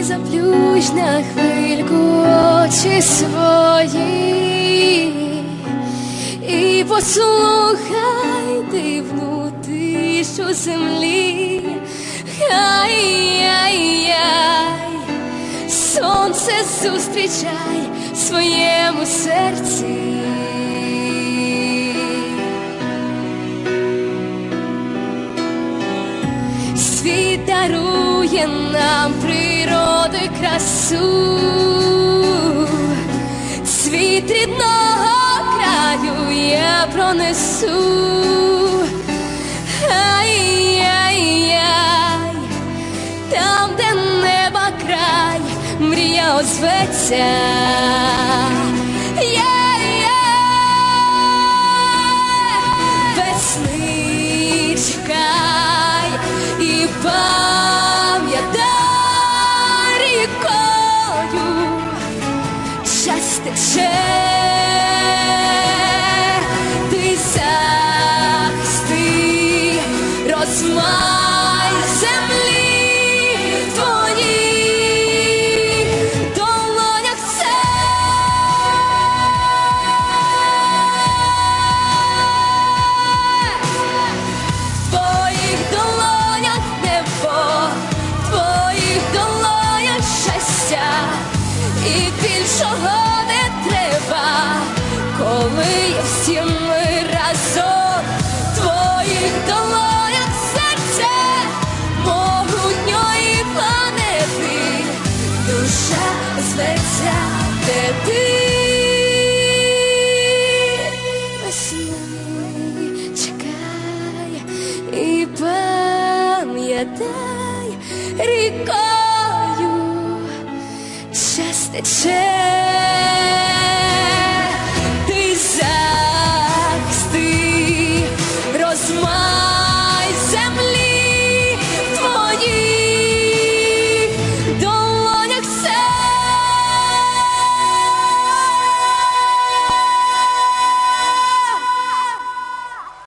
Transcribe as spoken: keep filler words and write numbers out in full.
заплющ на хвильку очі свої і послухай дивну тишу землі. Ай-яй-яй, сонце зустрічай в своєму серці. Світ дарує нам природу й красу, світ рідного краю я пронесу. Ай-яй-яй, там, де неба край, мрія озветься. Весни чекай і пам'ятай рікою, час тече, ти захисти, розмай землі твоїх долонях все. В твоїх долонях небо, в твоїх долонях щастя, і більшого не треба, коли є всі ми разом. В твоїх долонях серце могутньої планети, душа зветься, де ти. Весни чекай і пам'ятай рікою, час тече.